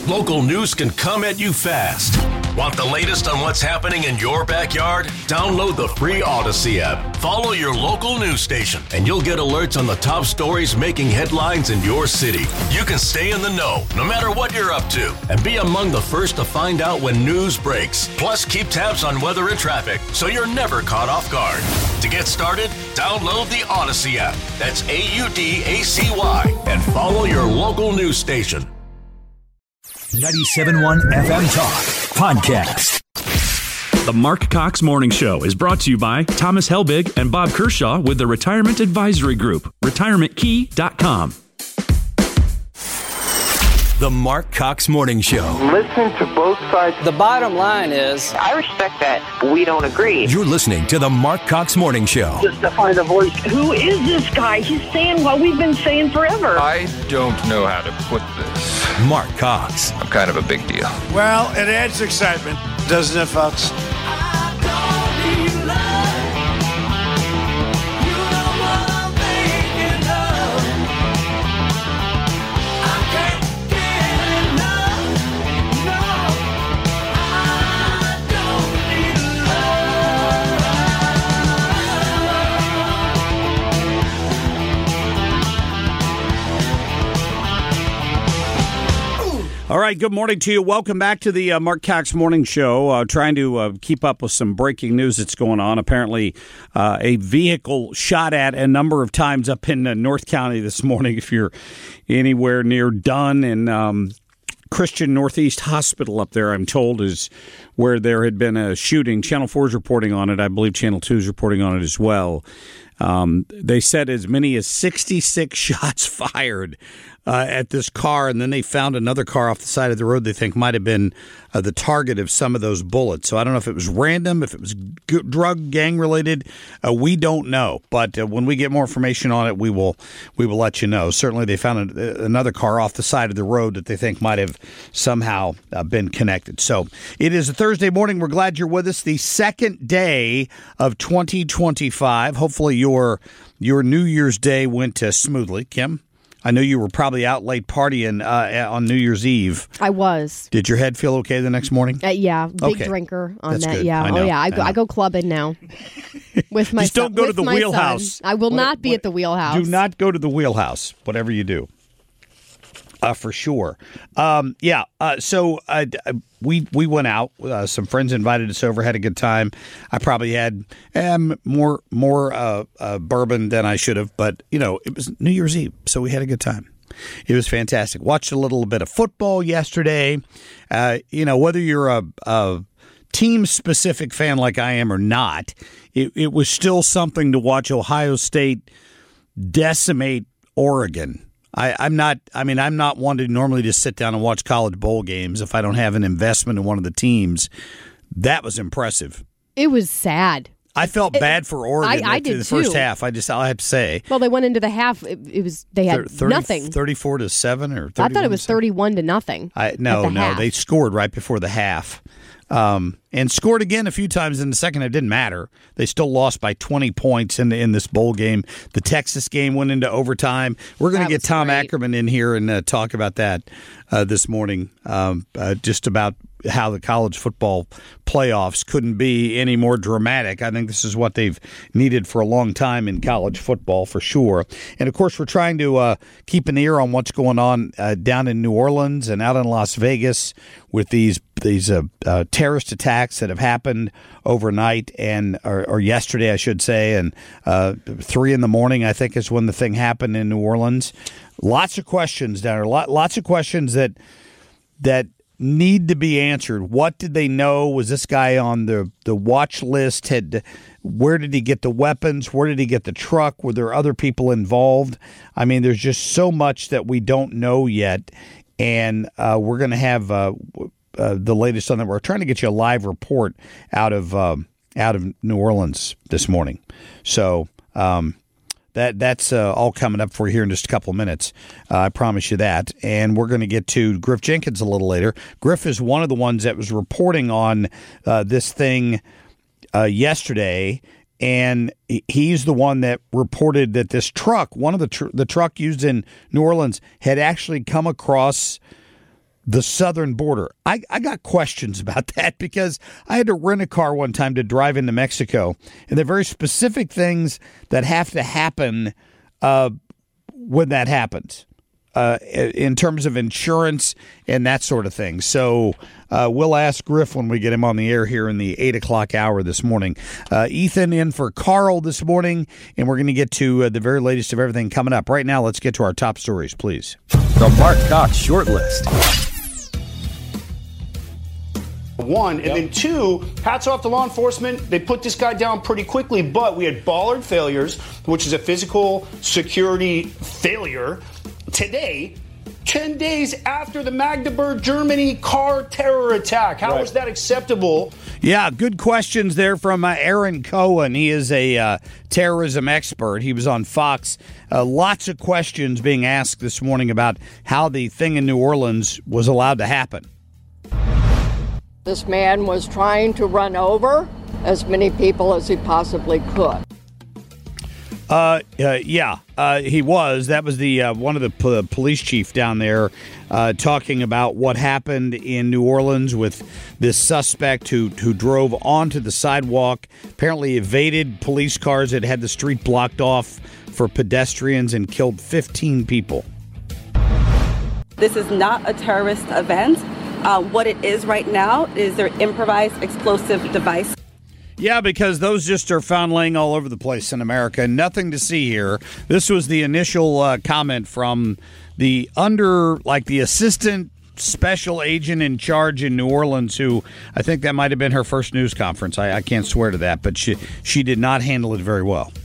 Local news can come at you fast. Want the latest on what's happening in your backyard? Download the free Odyssey app. Follow your local news station, and you'll get alerts on the top stories making headlines in your city. You can stay in the know, no matter what you're up to, and be among the first to find out when news breaks. Plus, keep tabs on weather and traffic, so you're never caught off guard. To get started, download the Odyssey app. That's AUDACY, and follow your local news station. 97.1 FM Talk Podcast. The Mark Cox Morning Show is brought to you by Thomas Helbig and Bob Kershaw with the Retirement Advisory Group, retirementkey.com. The Mark Cox Morning Show. Listen to both sides. The bottom line is, I respect that. We don't agree. You're listening to the Mark Cox Morning Show. Just to find a voice. Who is this guy? He's saying what we've been saying forever. I don't know how to put this. Mark Cox. I'm kind of a big deal. Well, it adds excitement, doesn't it, folks? All right, good morning to you. Welcome back to the Mark Cox Morning Show. Trying to keep up with some breaking news that's going on. Apparently, a vehicle shot at a number of times up in North County this morning. If you're anywhere near Dunn and Christian Northeast Hospital up there, I'm told, is where there had been a shooting. Channel 4 is reporting on it. I believe Channel 2 is reporting on it as well. They said as many as 66 shots fired at this car, and then they found another car off the side of the road they think might have been the target of some of those bullets. So I don't know if it was random, if it was drug gang related. We don't know, but when we get more information on it, we will let you know. Certainly, they found another car off the side of the road that they think might have somehow been connected. So it is a Thursday morning. We're glad you're with us. The second day of 2025. Hopefully, your New Year's Day went smoothly, Kim. I know you were probably out late partying on New Year's Eve. I was. Did your head feel okay the next morning? Yeah, big drinker on That's that. good. Yeah, I go clubbing now. With my Just don't go to the wheelhouse. I will not be at the wheelhouse. Do not go to the wheelhouse, whatever you do. For sure. So we went out. Some friends invited us over, had a good time. I probably had more bourbon than I should have, but it was New Year's Eve, so we had a good time. It was fantastic. Watched a little bit of football yesterday. Whether you're a team-specific fan like I am or not, it was still something to watch Ohio State decimate Oregon. I'm not one to normally just sit down and watch college bowl games if I don't have an investment in one of the teams. That was impressive. It was sad. I felt bad for Oregon I did the first too. half. I'll have to say. Well, they went into the half. They had nothing. 34-7 or 31-7? I thought it was 31-0. No. They scored right before the half. And scored again a few times in the second. It didn't matter. They still lost by 20 points in this bowl game. The Texas game went into overtime. We're going to get Tom Ackerman in here and talk about that this morning, just about how the college football playoffs couldn't be any more dramatic. I think this is what they've needed for a long time in college football, for sure. And, of course, we're trying to keep an ear on what's going on down in New Orleans and out in Las Vegas with these terrorist attacks that have happened overnight or yesterday, I should say, and 3 a.m, I think, is when the thing happened in New Orleans. Lots of questions down there. Lots of questions that need to be answered. What did they know? Was this guy on the watch list? Where did he get the weapons? Where did he get the truck? Were there other people involved? I mean, there's just so much that we don't know yet, and we're going to have the latest on that. We're trying to get you a live report out of New Orleans this morning. So that's all coming up for you here in just a couple of minutes. I promise you that. And we're going to get to Griff Jenkins a little later. Griff is one of the ones that was reporting on this thing yesterday, and he's the one that reported that this truck, one of the truck used in New Orleans, had actually come across the southern border. I got questions about that because I had to rent a car one time to drive into Mexico, and there are very specific things that have to happen when that happens in terms of insurance and that sort of thing. So we'll ask Griff when we get him on the air here in the 8 o'clock hour this morning. Ethan in for Carl this morning, and we're going to get to the very latest of everything coming up. Right now, let's get to our top stories, please. The Mark Cox Short List. One, and then two, hats off to law enforcement. They put this guy down pretty quickly, but we had bollard failures, which is a physical security failure. Today, 10 days after the Magdeburg, Germany car terror attack. How is that acceptable? Yeah, good questions there from Aaron Cohen. He is a terrorism expert. He was on Fox. Lots of questions being asked this morning about how the thing in New Orleans was allowed to happen. This man was trying to run over as many people as he possibly could. He was. That was the one of the police chief down there talking about what happened in New Orleans with this suspect who drove onto the sidewalk, apparently evaded police cars that had the street blocked off for pedestrians and killed 15 people. This is not a terrorist event. What it is right now is their improvised explosive device. Yeah, because those just are found laying all over the place in America. Nothing to see here. This was the initial comment from the assistant special agent in charge in New Orleans, who I think that might have been her first news conference. I can't swear to that, but she did not handle it very well.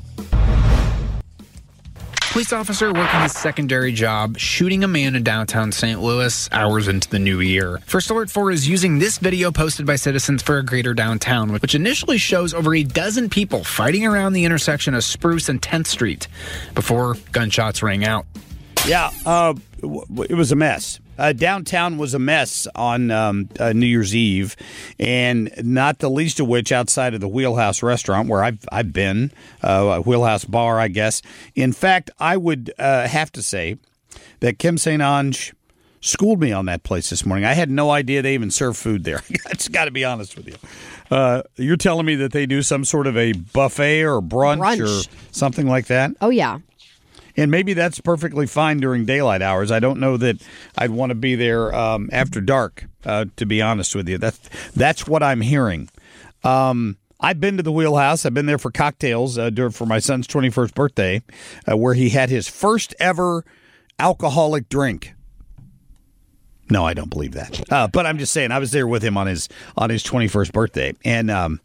Police officer working his secondary job, shooting a man in downtown St. Louis hours into the new year. First Alert 4 is using this video posted by citizens for a greater downtown, which initially shows over a dozen people fighting around the intersection of Spruce and 10th Street before gunshots rang out. Yeah, it was a mess. Downtown was a mess on New Year's Eve, and not the least of which outside of the Wheelhouse restaurant where I've been, Wheelhouse Bar, I guess. In fact, I would have to say that Kim St. Ange schooled me on that place this morning. I had no idea they even serve food there. I just got to be honest with you. You're telling me that they do some sort of a buffet or brunch or something like that? Oh, yeah. And maybe that's perfectly fine during daylight hours. I don't know that I'd want to be there after dark, to be honest with you. That's what I'm hearing. I've been to the Wheelhouse. I've been there for cocktails for my son's 21st birthday, where he had his first ever alcoholic drink. No, I don't believe that. But I'm just saying, I was there with him on his 21st birthday. And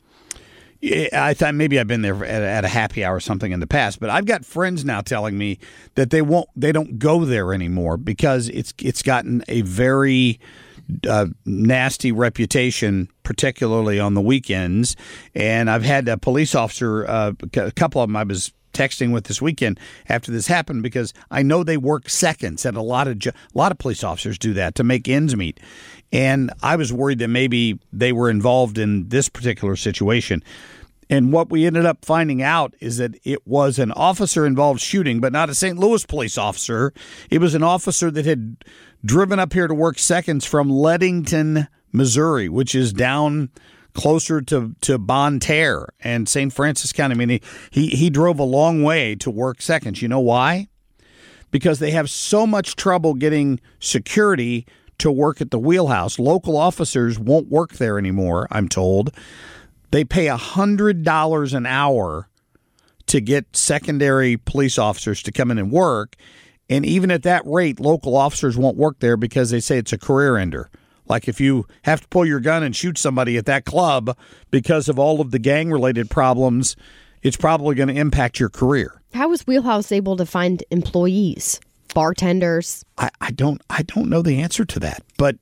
I thought maybe I've been there at a happy hour or something in the past, but I've got friends now telling me that they don't go there anymore because it's gotten a very nasty reputation, particularly on the weekends. And I've had a police officer, a couple of them I was texting with this weekend after this happened, because I know they work seconds, and a lot of police officers do that to make ends meet. And I was worried that maybe they were involved in this particular situation. And what we ended up finding out is that it was an officer-involved shooting, but not a St. Louis police officer. It was an officer that had driven up here to work seconds from Leadington, Missouri, which is down closer to Bonne Terre and St. Francis County. I mean, he drove a long way to work seconds. You know why? Because they have so much trouble getting security to work at the Wheelhouse. Local officers won't work there anymore, I'm told. They pay $100 an hour to get secondary police officers to come in and work. And even at that rate, local officers won't work there because they say it's a career ender. Like if you have to pull your gun and shoot somebody at that club because of all of the gang-related problems, it's probably going to impact your career. How was Wheelhouse able to find employees? Bartenders? I don't know the answer to that, but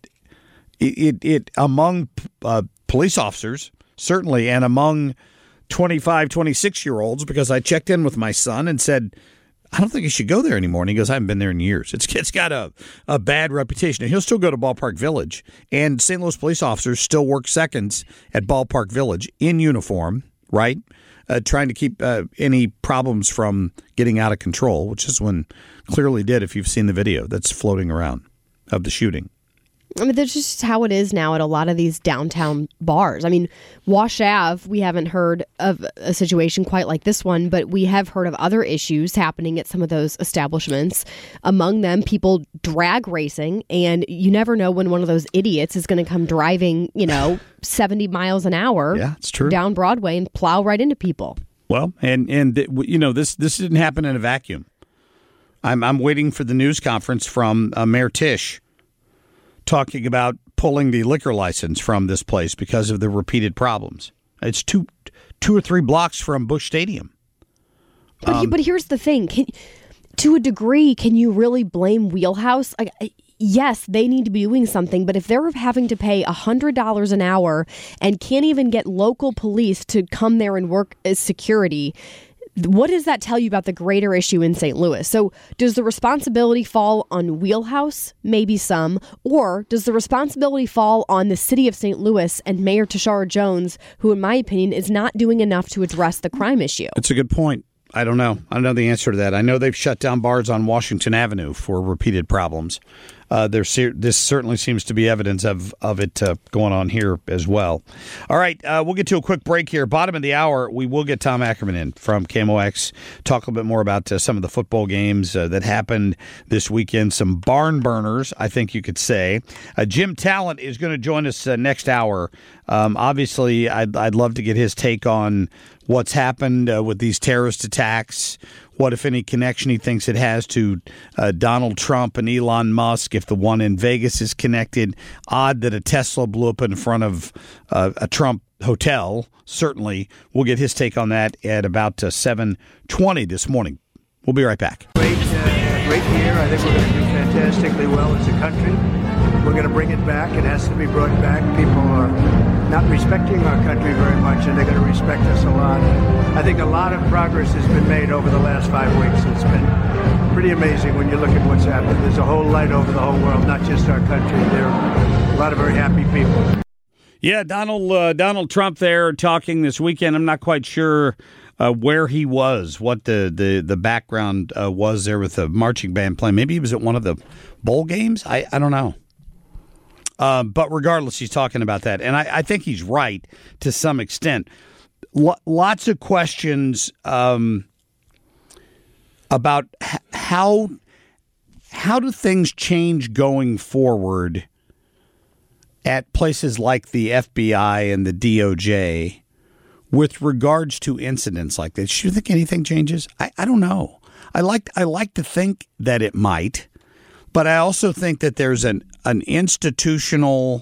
it among police officers certainly, and among 25, 26-year-olds, because I checked in with my son and said, I don't think you should go there anymore. And he goes, I haven't been there in years. It's got a bad reputation. And he'll still go to Ballpark Village, and St. Louis police officers still work seconds at Ballpark Village in uniform, right? Trying to keep any problems from getting out of control, which this one clearly did if you've seen the video that's floating around of the shooting. I mean, that's just how it is now at a lot of these downtown bars. I mean, Wash Ave, we haven't heard of a situation quite like this one, but we have heard of other issues happening at some of those establishments. Among them, people drag racing, and you never know when one of those idiots is going to come driving, 70 miles an hour it's true. Down Broadway and plow right into people. Well, and this didn't happen in a vacuum. I'm waiting for the news conference from Mayor Tisch talking about pulling the liquor license from this place because of the repeated problems. It's two or three blocks from Busch Stadium. But here's the thing. To a degree, can you really blame Wheelhouse? Yes, they need to be doing something, but if they're having to pay $100 an hour and can't even get local police to come there and work as security, what does that tell you about the greater issue in St. Louis? So does the responsibility fall on Wheelhouse? Maybe some. Or does the responsibility fall on the city of St. Louis and Mayor Tashara Jones, who, in my opinion, is not doing enough to address the crime issue? It's a good point. I don't know. I don't know the answer to that. I know they've shut down bars on Washington Avenue for repeated problems. This certainly seems to be evidence of it going on here as well. All right, we'll get to a quick break here. Bottom of the hour, we will get Tom Ackerman in from KMOX, talk a little bit more about some of the football games that happened this weekend, some barn burners, I think you could say. Jim Talent is going to join us next hour. Obviously, I'd love to get his take on what's happened with these terrorist attacks, what, if any, connection he thinks it has to Donald Trump and Elon Musk, if the one in Vegas is connected. Odd that a Tesla blew up in front of a Trump hotel. Certainly, we'll get his take on that at about 7:20 this morning. We'll be right back. Great year. I think we're going to do fantastically well as a country. We're going to bring it back. It has to be brought back. People are not respecting our country very much, and they're going to respect us a lot. I think a lot of progress has been made over the last 5 weeks. It's been pretty amazing when you look at what's happened. There's a whole light over the whole world, not just our country. There are a lot of very happy people. Yeah, Donald Trump there talking this weekend. I'm not quite sure where he was, what the background was there with the marching band playing. Maybe he was at one of the bowl games. I don't know. But regardless, he's talking about that. And I think he's right to some extent. Lots of questions about how do things change going forward at places like the FBI and the DOJ with regards to incidents like this. Do you think anything changes? I don't know. I like to think that it might, but I also think that there's an institutional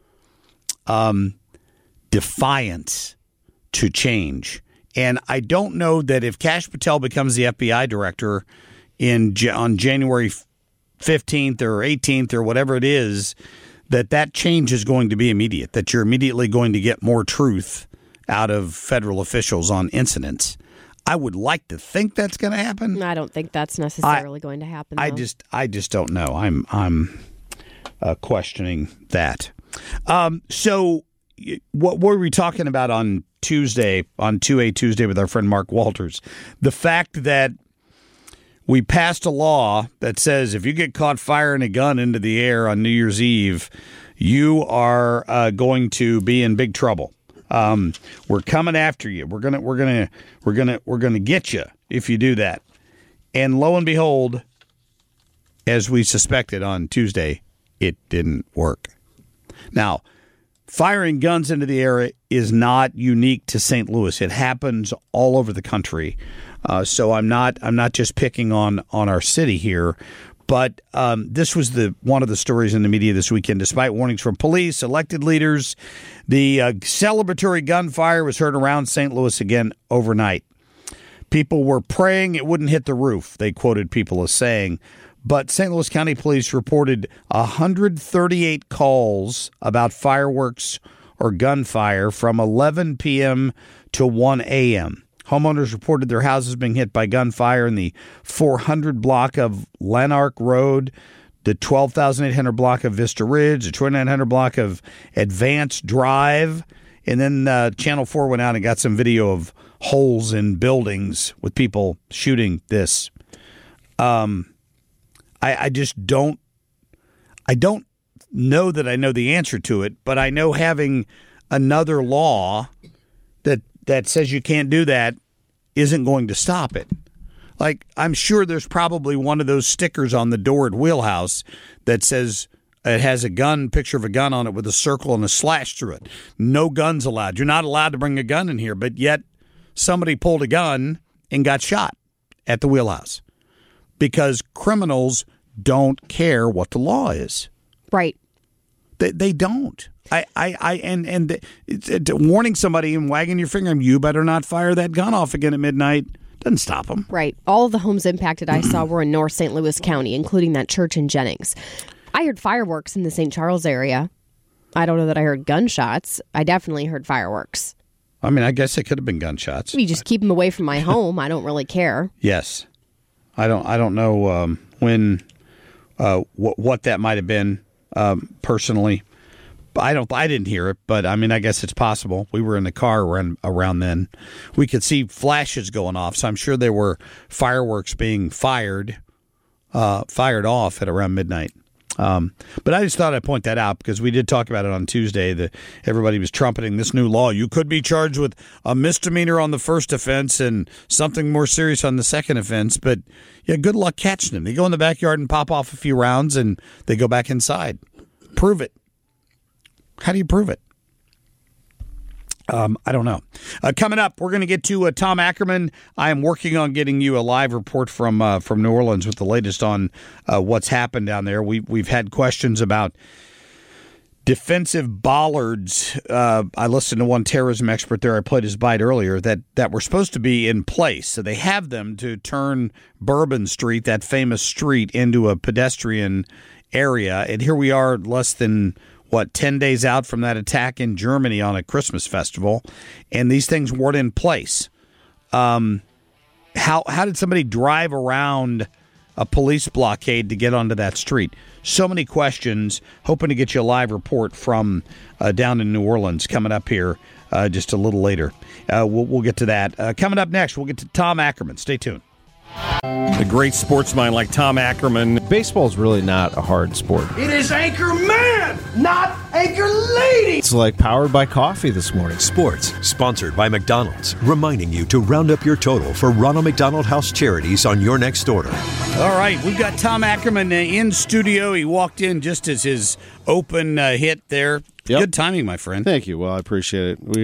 defiance to change. And I don't know that if Kash Patel becomes the FBI director on January 15th or 18th or whatever it is, that change is going to be immediate, that you're immediately going to get more truth out of federal officials on incidents. I would like to think that's going to happen. I don't think that's necessarily going to happen, though. I just don't know. I'm questioning that. So what were we talking about on Tuesday, on 2A Tuesday with our friend Mark Walters? The fact that we passed a law that says if you get caught firing a gun into the air on New Year's Eve, you are going to be in big trouble. We're coming after you. We're gonna get you if you do that. And lo and behold, as we suspected on Tuesday, it didn't work. Now, firing guns into the air is not unique to St. Louis. It happens all over the country. So I'm not just picking on our city here. But this was one of the stories in the media this weekend. Despite warnings from police, elected leaders, the celebratory gunfire was heard around St. Louis again overnight. People were praying it wouldn't hit the roof, they quoted people as saying. But St. Louis County Police reported 138 calls about fireworks or gunfire from 11 p.m. to 1 a.m. Homeowners reported their houses being hit by gunfire in the 400 block of Lanark Road, the 12,800 block of Vista Ridge, the 2,900 block of Advance Drive. And then Channel 4 went out and got some video of holes in buildings with people shooting this. I just don't know that I know the answer to it, but I know having another law that says you can't do that isn't going to stop it. Like, I'm sure there's probably one of those stickers on the door at Wheelhouse that says it has a gun, picture of a gun on it with a circle and a slash through it. No guns allowed. You're not allowed to bring a gun in here, but yet somebody pulled a gun and got shot at the Wheelhouse because criminals don't care what the law is. Right. They don't. Warning somebody and wagging your finger, you better not fire that gun off again at midnight, doesn't stop them. Right. All of the homes impacted I saw were in North St. Louis County, including that church in Jennings. I heard fireworks in the St. Charles area. I don't know that I heard gunshots. I definitely heard fireworks. I mean, I guess it could have been gunshots. You just keep them away from my home. I don't really care. Yes. I don't know what that might have been personally. I didn't hear it, but I mean, I guess it's possible. We were in the car around then. We could see flashes going off, so I'm sure there were fireworks being fired off at around midnight. But I just thought I'd point that out because we did talk about it on Tuesday. That everybody was trumpeting this new law. You could be charged with a misdemeanor on the first offense and something more serious on the second offense. But yeah, good luck catching them. They go in the backyard and pop off a few rounds, and they go back inside. Prove it. How do you prove it? I don't know. Coming up, we're going to get to Tom Ackerman. I am working on getting you a live report from New Orleans with the latest on what's happened down there. We've had questions about defensive bollards. I listened to one terrorism expert there. I played his bite earlier that were supposed to be in place. So they have them to turn Bourbon Street, that famous street, into a pedestrian area. And here we are less than 10 days out from that attack in Germany on a Christmas festival, and these things weren't in place. How did somebody drive around a police blockade to get onto that street? So many questions. Hoping to get you a live report from down in New Orleans coming up here just a little later. We'll get to that. Coming up next, we'll get to Tom Ackerman. Stay tuned. A great sports mind like Tom Ackerman. Baseball's really not a hard sport. It is Anchor Man, not Anchor Lady. It's like powered by coffee this morning. Sports, sponsored by McDonald's, reminding you to round up your total for Ronald McDonald House charities on your next order. All right, we've got Tom Ackerman in studio. He walked in just as his open hit there. Yep. Good timing, my friend. Thank you. Well, I appreciate it.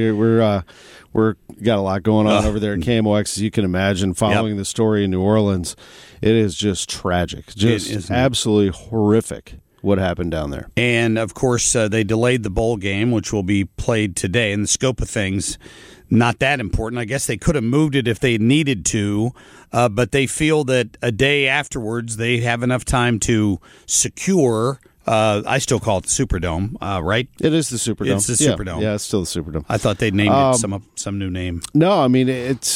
We're got a lot going on over there at KMOX, as you can imagine. Following the story in New Orleans, it is just tragic, just absolutely horrific what happened down there. And of course, they delayed the bowl game, which will be played today. In the scope of things, not that important. I guess they could have moved it if they needed to, but they feel that a day afterwards they have enough time to secure. I still call it the Superdome, right? It is the Superdome. It's the Superdome. Yeah, it's still the Superdome. I thought they'd named it some new name. No, I mean it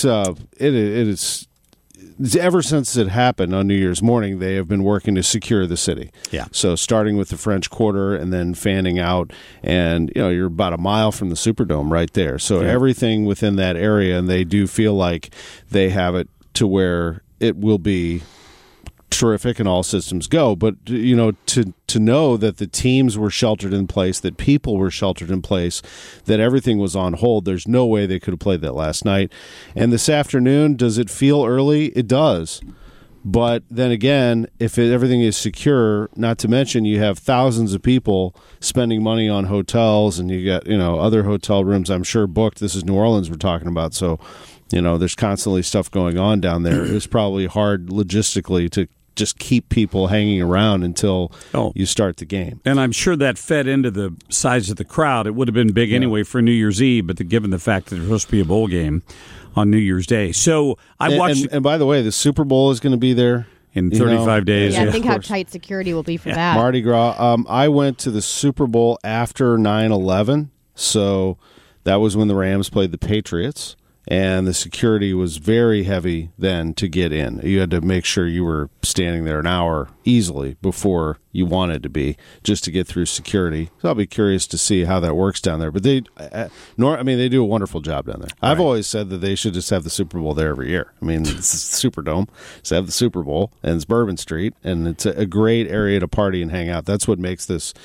is. Ever since it happened on New Year's morning, they have been working to secure the city. Yeah. So starting with the French Quarter and then fanning out, and you're about a mile from the Superdome right there. So everything within that area, and they do feel like they have it to where it will be terrific and all systems go. But to know that the teams were sheltered in place, that people were sheltered in place, that everything was on hold, there's no way they could have played that last night. And this afternoon, does it feel early? It does. But then again, if everything is secure, not to mention you have thousands of people spending money on hotels, and you got other hotel rooms I'm sure booked. This is New Orleans we're talking about, so there's constantly stuff going on down there. It was probably hard logistically to just keep people hanging around until you start the game. And I'm sure that fed into the size of the crowd. It would have been big anyway for New Year's Eve, but given the fact that there's supposed to be a bowl game on New Year's Day. So I watched. And by the way, the Super Bowl is going to be there in 35 days. Yeah, I think how tight security will be for that. Mardi Gras. I went to the Super Bowl after 9/11, so that was when the Rams played the Patriots. And the security was very heavy then to get in. You had to make sure you were standing there an hour easily before you wanted to be, just to get through security. So I'll be curious to see how that works down there. But they do a wonderful job down there. Right. I've always said that they should just have the Super Bowl there every year. I mean, it's the Superdome. So have the Super Bowl, and it's Bourbon Street, and it's a great area to party and hang out. That's what makes this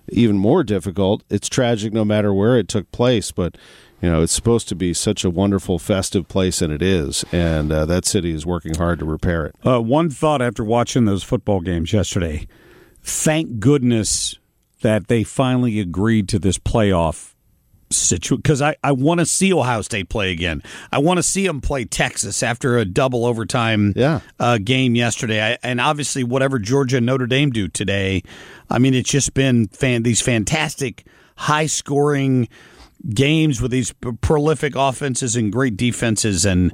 even more difficult. It's tragic no matter where it took place, but it's supposed to be such a wonderful, festive place, and it is. And that city is working hard to repair it. One thought after watching those football games yesterday, thank goodness that they finally agreed to this playoff situation, because I want to see Ohio State play again. I want to see them play Texas after a double overtime game yesterday. And obviously, whatever Georgia and Notre Dame do today, I mean, it's just been these fantastic, high-scoring games with these prolific offenses and great defenses. And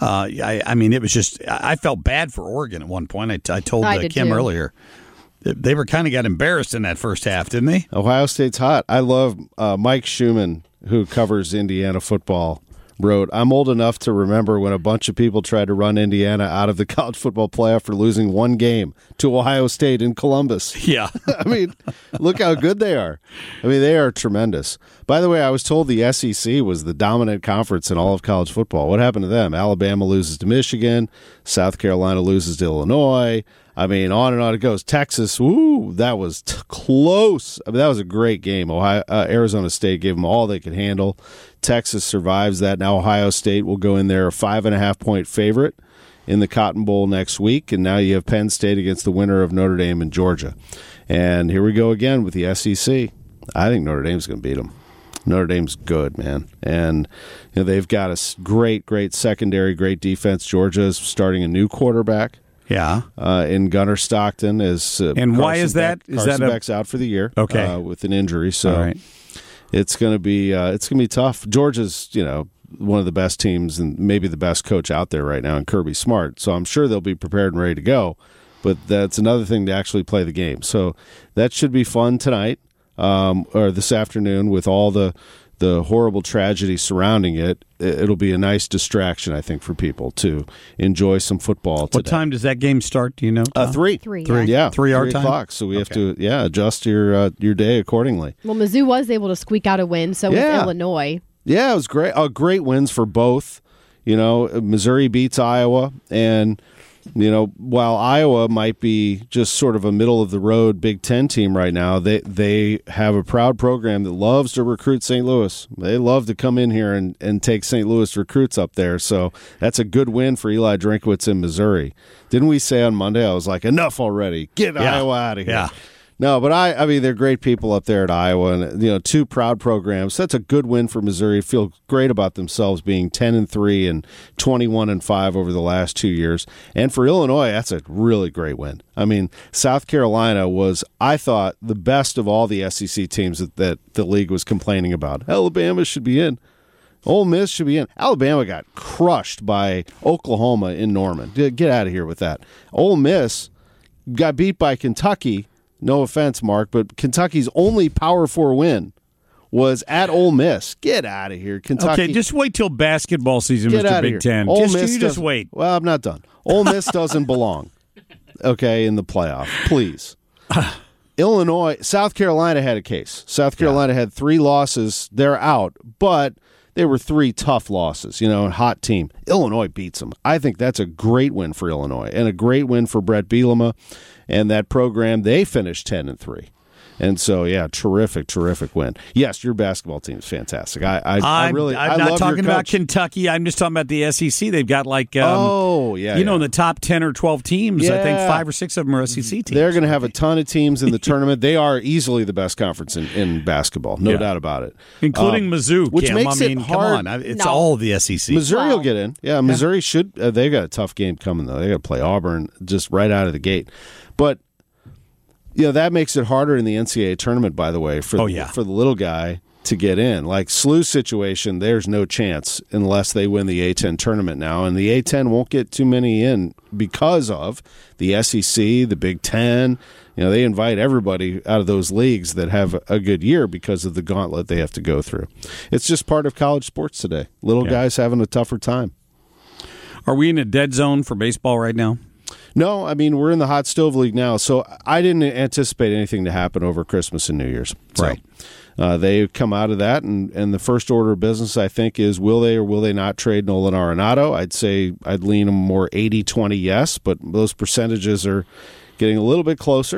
I mean, it was just, I felt bad for Oregon at one point. I told Kim too. Earlier. They were kind of got embarrassed in that first half, didn't they? Ohio State's hot. I love Mike Schumann, who covers Indiana football, wrote, "I'm old enough to remember when a bunch of people tried to run Indiana out of the college football playoff for losing one game to Ohio State in Columbus." Yeah. I mean, look how good they are. I mean, they are tremendous. By the way, I was told the SEC was the dominant conference in all of college football. What happened to them? Alabama loses to Michigan. South Carolina loses to Illinois. I mean, on and on it goes. Texas, woo, that was close. I mean, that was a great game. Arizona State gave them all they could handle. Texas survives that. Now Ohio State will go in there a 5.5-point favorite in the Cotton Bowl next week, and now you have Penn State against the winner of Notre Dame and Georgia. And here we go again with the SEC. I think Notre Dame's going to beat them. Notre Dame's good, man. And they've got a great, great secondary, great defense. Georgia is starting a new quarterback. Yeah, in Gunnar Stockton is. And why is that? Carson Beck's out for the year. Okay, with an injury, so it's going to be tough. Georgia's one of the best teams and maybe the best coach out there right now in Kirby Smart. So I'm sure they'll be prepared and ready to go. But that's another thing to actually play the game. So that should be fun tonight or this afternoon with all the horrible tragedy surrounding it. It'll be a nice distraction, I think, for people to enjoy some football today. What time does that game start? Do you know? 3. 3 Yeah, 3 our time. 3:00. So we have to adjust your day accordingly. Well, Mizzou was able to squeak out a win. So was Illinois. Yeah, it was great. Great wins for both. Missouri beats Iowa, and while Iowa might be just sort of a middle-of-the-road Big Ten team right now, they have a proud program that loves to recruit St. Louis. They love to come in here and take St. Louis recruits up there. So that's a good win for Eli Drinkwitz in Missouri. Didn't we say on Monday, I was like, enough already. Get Iowa out of here. Yeah. No, but I mean, they're great people up there at Iowa, and two proud programs. That's a good win for Missouri. Feel great about themselves being 10-3 and 21-5 over the last 2 years. And for Illinois, that's a really great win. I mean, South Carolina was, I thought, the best of all the SEC teams that the league was complaining about. Alabama should be in. Ole Miss should be in. Alabama got crushed by Oklahoma in Norman. Get out of here with that. Ole Miss got beat by Kentucky. No offense, Mark, but Kentucky's only Power 4 win was at Ole Miss. Get out of here, Kentucky. Okay, just wait till basketball season, Get Mr. out Big of Ten. Ole Just, Miss you just wait. Well, I'm not done. Ole Miss doesn't belong, okay, in the playoff. Please. Illinois, South Carolina had a case. South Carolina had 3 losses. They're out, but they were 3 tough losses, a hot team. Illinois beats them. I think that's a great win for Illinois and a great win for Brett Bielema and that program. They finished 10-3. And so, terrific win. Yes, your basketball team is fantastic. I'm not talking about Kentucky. I'm just talking about the SEC. They've got in the top 10 or 12 teams, I think 5 or 6 of them are SEC teams. They're going to have a ton of teams in the tournament. They are easily the best conference in basketball, no doubt about it. Including Mizzou, which Kim. makes it hard. Come on. It's all the SEC. Missouri will get in. Yeah, Missouri should. They've got a tough game coming, though. They got to play Auburn just right out of the gate. But that makes it harder in the NCAA tournament, by the way, for the little guy to get in. Like SLU's situation, there's no chance unless they win the A-10 tournament now. And the A-10 won't get too many in because of the SEC, the Big Ten. They invite everybody out of those leagues that have a good year because of the gauntlet they have to go through. It's just part of college sports today. Little guys having a tougher time. Are we in a dead zone for baseball right now? No, I mean, we're in the hot stove league now, so I didn't anticipate anything to happen over Christmas and New Year's. Right. They come out of that, and the first order of business, I think, is will they or will they not trade Nolan Arenado? I'd say I'd lean them more 80-20 yes, but those percentages are getting a little bit closer.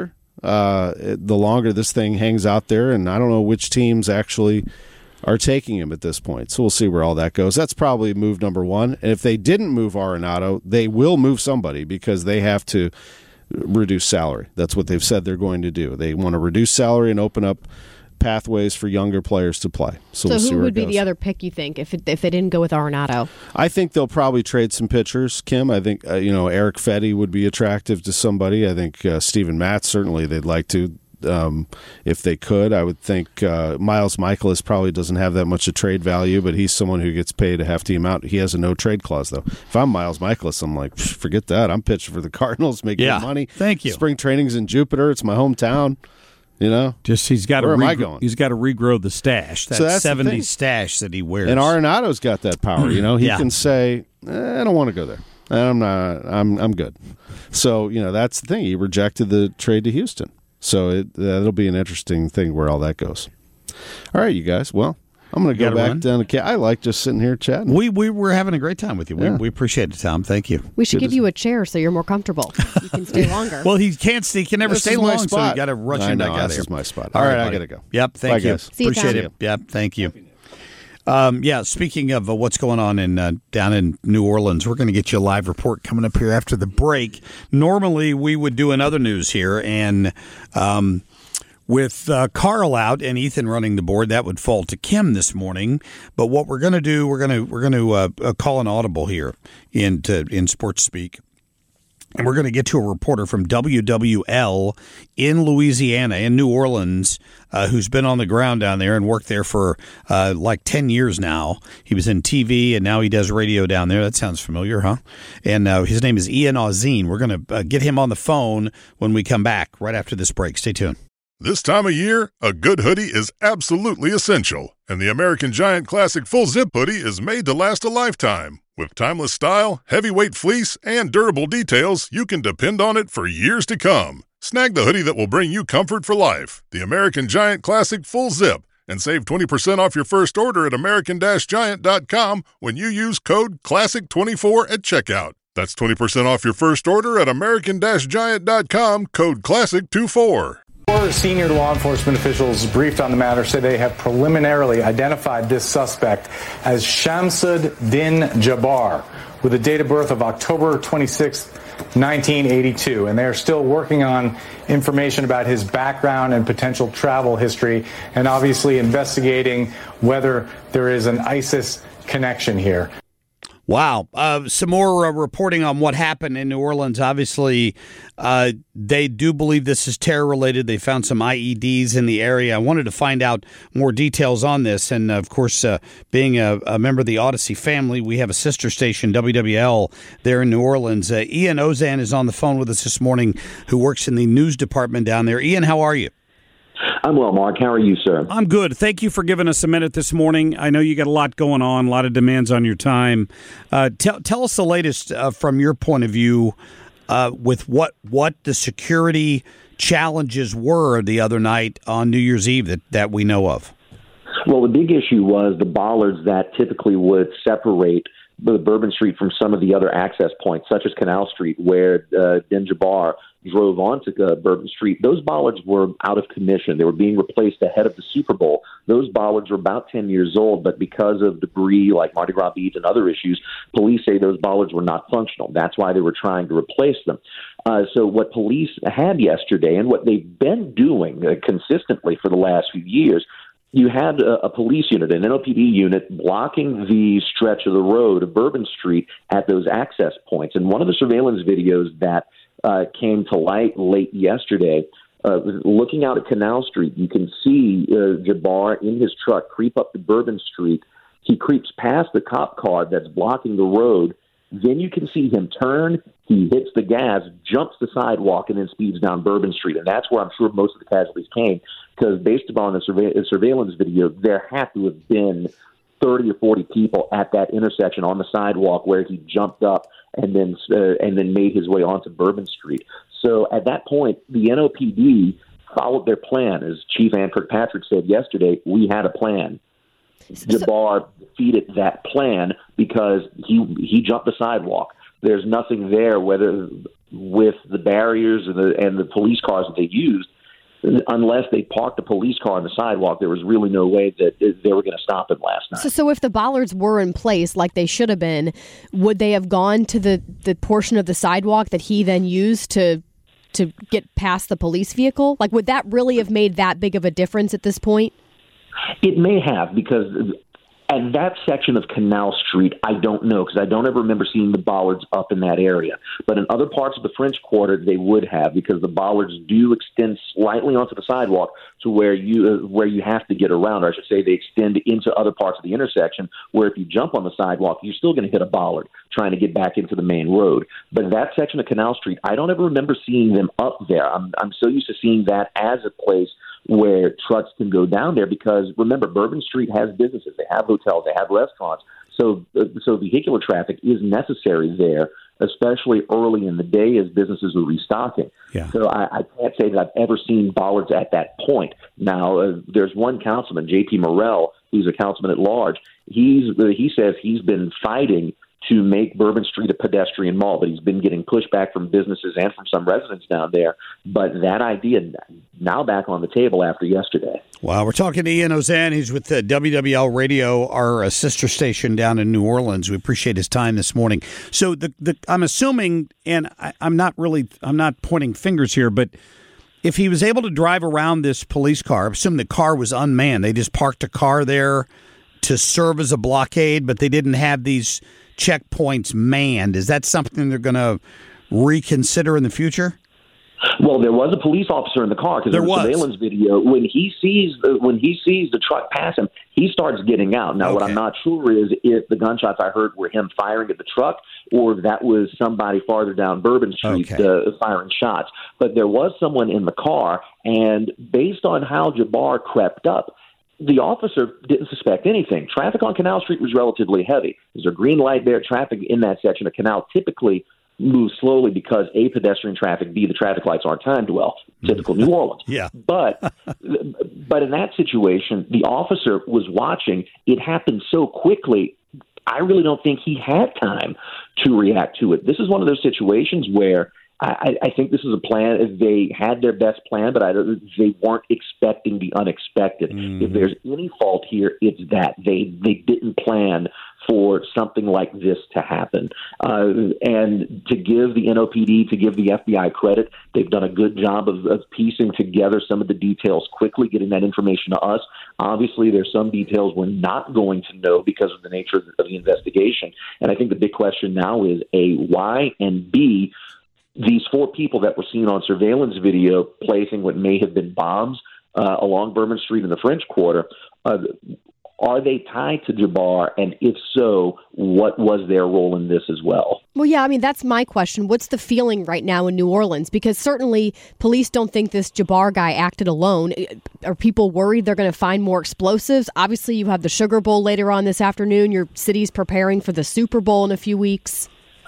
the longer this thing hangs out there, and I don't know which teams actually are taking him at this point. So we'll see where all that goes. That's probably move number one. And if they didn't move Arenado, they will move somebody because they have to reduce salary. That's what they've said they're going to do. They want to reduce salary and open up pathways for younger players to play. So we'll see who where would it be goes. the other pick, you think, if they didn't go with Arenado? I think they'll probably trade some pitchers, Kim. I think Eric Fetty would be attractive to somebody. I think Steven Matz, certainly they'd like to. If they could, I would think Miles Michaelis probably doesn't have that much of trade value, but he's someone who gets paid a hefty amount. He has a no-trade clause, though. If I'm Miles Michaelis, I'm like, forget that. I'm pitching for the Cardinals, making money. Thank you. Spring training's in Jupiter. It's my hometown. Just he's got to where am I going? He's got to regrow the stash. That So that's the 70s thing. stash that he wears. And Arenado's got that power. He can say, I don't want to go there. I'm not. I'm good. So that's the thing. He rejected the trade to Houston. So that'll be an interesting thing where all that goes. All right, you guys. Well, I'm going to go back down to. I like just sitting here chatting. We were having a great time with you. We appreciate it, Tom. Thank you. We should give you a chair so you're more comfortable. You can stay longer. Well, he can't stay. He can never This stay is my long, so spot. you got to rush I him know, back out of this here. is my spot. All right, I buddy. got to go. Yep, thank Bye, you. guys. See you, Appreciate Tom. it. Yep, thank you. Speaking of what's going on down in New Orleans, we're going to get you a live report coming up here after the break. Normally, we would do another news here, and with Carl out and Ethan running the board, that would fall to Kim this morning. But what we're going to do, we're going to call an audible here in sports speak. And we're going to get to a reporter from WWL in Louisiana, in New Orleans, who's been on the ground down there and worked there for like 10 years now. He was in TV, and now he does radio down there. That sounds familiar, huh? And his name is Ian Auzine. We're going to get him on the phone when we come back right after this break. Stay tuned. This time of year, a good hoodie is absolutely essential, and the American Giant Classic Full Zip hoodie is made to last a lifetime. With timeless style, heavyweight fleece, and durable details, you can depend on it for years to come. Snag the hoodie that will bring you comfort for life, the American Giant Classic Full Zip, and save 20% off your first order at american-giant.com when you use code CLASSIC24 at checkout. That's 20% off your first order at american-giant.com, code CLASSIC24. Four senior law enforcement officials briefed on the matter say they have preliminarily identified this suspect as Shamsud Din Jabbar with a date of birth of October 26, 1982. And they are still working on information about his background and potential travel history, and obviously investigating whether there is an ISIS connection here. Wow. Some more reporting on what happened in New Orleans. Obviously, they do believe this is terror-related. They found some IEDs in the area. I wanted to find out more details on this. And, of course, being a member of the Odyssey family, we have a sister station, WWL, there in New Orleans. Ian Auzine is on the phone with us this morning, who works in the news department down there. Ian, how are you? I'm well, Mark. How are you, sir? I'm good. Thank you for giving us a minute this morning. I know you got a lot going on, a lot of demands on your time. Tell us the latest from your point of view with what the security challenges were the other night on New Year's Eve that we know of. Well, the big issue was the bollards that typically would separate the Bourbon Street from some of the other access points, such as Canal Street, where Din Jabbar drove onto Bourbon Street. Those bollards were out of commission. They were being replaced ahead of the Super Bowl. Those bollards were about 10 years old, but because of debris like Mardi Gras beads and other issues, police say those bollards were not functional. That's why they were trying to replace them. So what police had yesterday, and what they've been doing consistently for the last few years, you had a police unit, an NOPD unit, blocking the stretch of the road of Bourbon Street at those access points. And one of the surveillance videos that came to light late yesterday, looking out at Canal Street, you can see Jabbar in his truck creep up to Bourbon Street. He creeps past the cop car that's blocking the road. Then you can see him turn. He hits the gas, jumps the sidewalk, and then speeds down Bourbon Street. And that's where I'm sure most of the casualties came, because based upon the surveillance video, there had to have been 30 or 40 people at that intersection on the sidewalk where he jumped up and then made his way onto Bourbon Street. So at that point, the NOPD followed their plan. As Chief Ann Kirkpatrick said yesterday, we had a plan. Jabbar defeated that plan because he jumped the sidewalk. There's nothing there, whether with the barriers and the police cars that they used, unless they parked a police car on the sidewalk, there was really no way that they were going to stop him last night. So if the bollards were in place like they should have been, would they have gone to the portion of the sidewalk that he then used to get past the police vehicle? Like, would that really have made that big of a difference at this point? It may have, because at that section of Canal Street, I don't know, because I don't ever remember seeing the bollards up in that area. But in other parts of the French Quarter, they would have, because the bollards do extend slightly onto the sidewalk to where you have to get around. Or I should say they extend into other parts of the intersection, where if you jump on the sidewalk, you're still going to hit a bollard trying to get back into the main road. But that section of Canal Street, I don't ever remember seeing them up there. I'm so used to seeing that as a place where trucks can go down there, because remember, Bourbon Street has businesses, they have hotels, they have restaurants, so vehicular traffic is necessary there, especially early in the day as businesses are restocking. Yeah. So I can't say that I've ever seen bollards at that point. Now, there's one councilman, J.P. Morrell, who's a councilman at large. He says he's been fighting to make Bourbon Street a pedestrian mall, but he's been getting pushback from businesses and from some residents down there. But that idea now back on the table after yesterday. Wow, we're talking to Ian Ozan. He's with WWL Radio, our sister station down in New Orleans. We appreciate his time this morning. So I'm assuming, and I'm not pointing fingers here, but if he was able to drive around this police car, I assume the car was unmanned. They just parked a car there to serve as a blockade, but they didn't have these checkpoints manned. Is that something they're going to reconsider in the future? Well, there was a police officer in the car, because in the surveillance video, when he sees the truck pass him, he starts getting out. Now, What I'm not sure is if the gunshots I heard were him firing at the truck, or if that was somebody farther down Bourbon Street firing shots. But there was someone in the car, and based on how Jabbar crept up, the officer didn't suspect anything. Traffic on Canal Street was relatively heavy. There's a green light there. Traffic in that section of Canal typically moves slowly because A, pedestrian traffic, B, the traffic lights aren't timed well. Typical New Orleans. Yeah. But in that situation, the officer was watching. It happened so quickly, I really don't think he had time to react to it. This is one of those situations where I think this is a plan. They had their best plan, but they weren't expecting the unexpected. If there's any fault here, it's that they didn't plan for something like this to happen. And to give the NOPD, to give the FBI credit, they've done a good job of piecing together some of the details quickly, getting that information to us. Obviously, there's some details we're not going to know because of the nature of the investigation. And I think the big question now is, A, why, and B, these 4 people that were seen on surveillance video placing what may have been bombs along Bourbon Street in the French Quarter, are they tied to Jabbar? And if so, what was their role in this as well? Well, yeah, I mean, that's my question. What's the feeling right now in New Orleans? Because certainly police don't think this Jabbar guy acted alone. Are people worried they're going to find more explosives? Obviously, you have the Sugar Bowl later on this afternoon. Your city's preparing for the Super Bowl in a few weeks.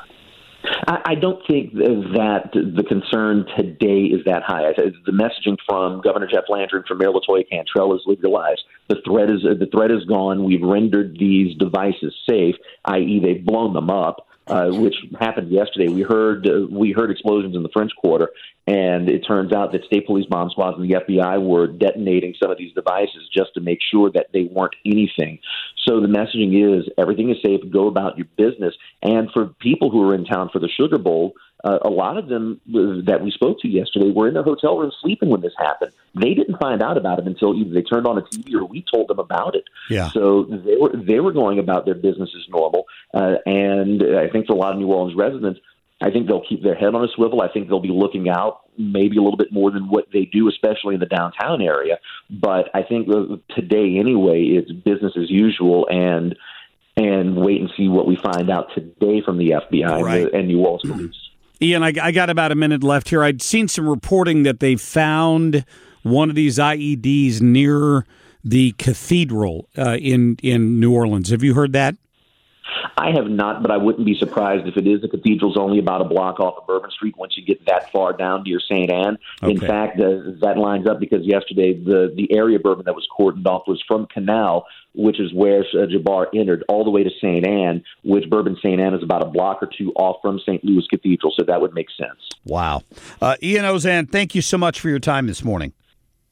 I don't think that the concern today is that high. The messaging from Governor Jeff Landry and from Mayor LaToya Cantrell is legalized. The threat is gone. We've rendered these devices safe, i.e., they've blown them up, which happened yesterday. We heard explosions in the French Quarter, and it turns out that state police bomb squads and the FBI were detonating some of these devices just to make sure that they weren't anything. So the messaging is everything is safe, go about your business. And for people who are in town for the Sugar Bowl, a lot of them that we spoke to yesterday were in their hotel room sleeping when this happened. They didn't find out about it until either they turned on a TV or we told them about it. Yeah. So they were going about their business as normal. And I think for a lot of New Orleans residents, I think they'll keep their head on a swivel. I think they'll be looking out maybe a little bit more than what they do, especially in the downtown area. But I think today anyway, it's business as usual and wait and see what we find out today from the FBI and New Orleans police. Ian, I got about a minute left here. I'd seen some reporting that they found one of these IEDs near the cathedral in New Orleans. Have you heard that? I have not, but I wouldn't be surprised if it is. The cathedral's only about a block off of Bourbon Street once you get that far down near St. Anne. Okay. In fact, that lines up because yesterday the area of Bourbon that was cordoned off was from Canal, which is where Jabbar entered, all the way to St. Anne, which Bourbon St. Anne is about a block or two off from St. Louis Cathedral, so that would make sense. Wow. Ian Ozan, thank you so much for your time this morning.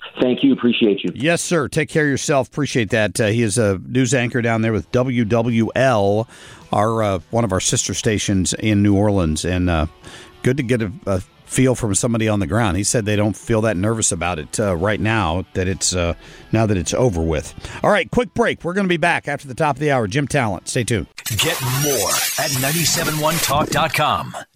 Thank you. Appreciate you. Yes, sir. Take care of yourself. Appreciate that. He is a news anchor down there with WWL, one of our sister stations in New Orleans. And good to get a feel from somebody on the ground. He said they don't feel that nervous about it right now, that it's now that it's over with. All right, quick break. We're going to be back after the top of the hour. Jim Talent. Stay tuned. Get more at 971talk.com.